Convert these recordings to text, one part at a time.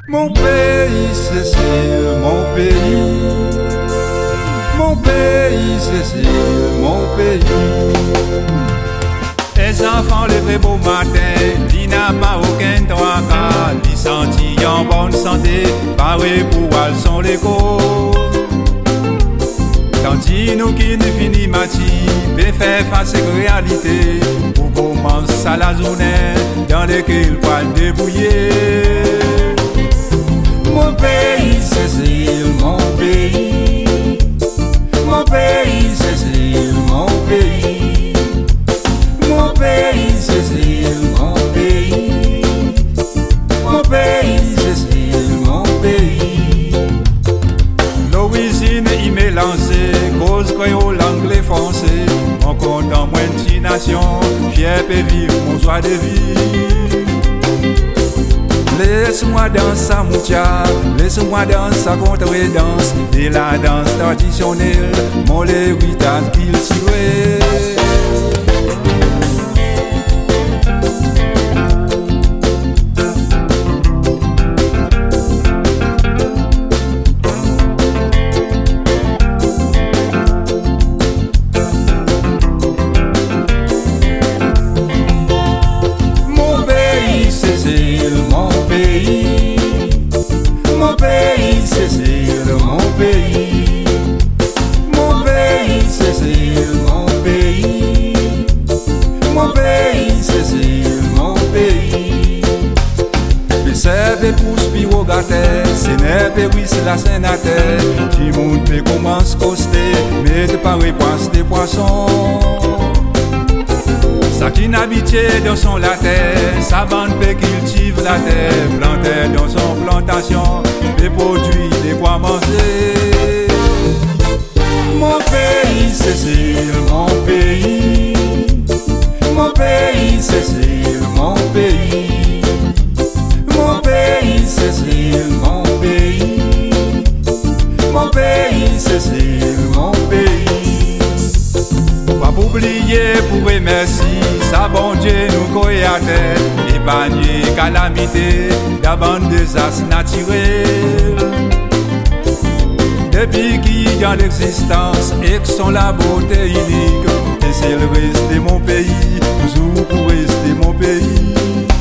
Mon pays, Cécile, mon pays. Mon pays, Cécile, mon pays. Les enfants levés beau matin, il n'a pas aucun droit car ils sentis en bonne santé, parés pour aller son l'école. Tandis nous qui ne finit mati, bien fait face à la réalité, pour commencer à la journée, dans laquelle il va débrouiller. Mon pays, Cécile, mon pays. Mon pays, Cécile, mon pays. Mon pays, Cécile, mon pays. Mon pays, Cécile, mon pays. L'origine y mélangée, cause créole, anglais, français. On compte en moins de 6 nations, fier et vivre mon joie de vivre. Laisse-moi danser à Moutia, laisse-moi danser à contre-danse, et la danse traditionnelle, mon héritage qu'il tirait. Mon pays, Cécile, mon pays. Mon pays, Cécile, mon pays. Mon pays, Cécile, mon pays. Percebe pousse pirogater, c'est n'est oui c'est la sénateur. Qui monte commence coster, mais de pas réponse des poissons. Ça qui n'habitait dans son la terre, sa bande peut cultive la terre, plantait dans son plantation, des produits, des quoi manger. Mon pays, Cécile, mon pays. Mon pays, Cécile, mon pays. Mon pays, Cécile, mon pays. Mon pays, Cécile, mon pays. Pas oublier pour remercier sa bon Dieu nous croyait à terre, épargner calamité, d'abord désastre naturel. Depuis qu'il y a l'existence et que son la beauté unique, et c'est le reste de mon pays, toujours pour rester mon pays.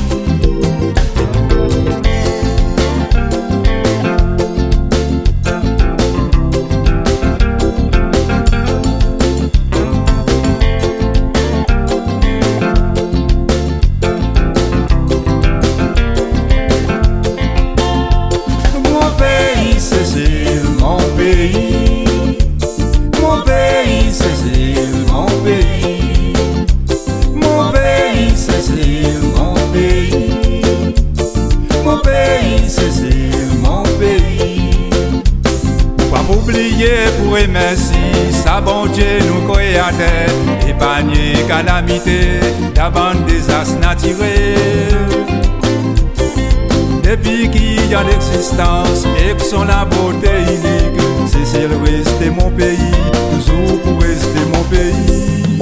Mon pays, Cécile, mon pays. Mon pays, Cécile, mon pays. Mon pays, Cécile, mon pays. Pas m'oublier pour remercier sa bon Dieu nous croyait à terre, épargner calamité, d'abord désastre naturel. Depuis qu'il y a l'existence et que son la beauté unique, c'est le reste de mon pays, toujours pour rester mon pays.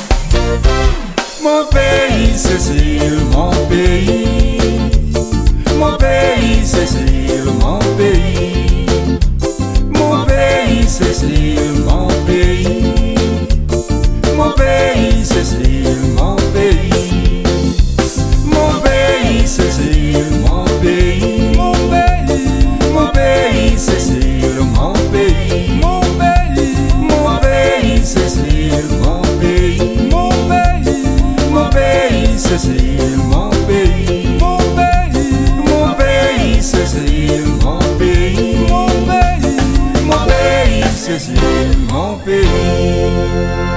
Mon pays, Cécile, mon pays. Mon pays, Cécile, mon pays. Mon pays, Cécile, mon pays. Mon pays, Cécile, mon pays. Mon pays, Cécile, mon pays. Mon pays, mon pays, Cécile, mon pays. Mon pays, mon pays, Cécile, mon pays. Mon pays, mon pays, Cécile, mon pays. Mon pays, mon pays, Cécile, mon pays. Mon pays, mon pays, Cécile, mon pays.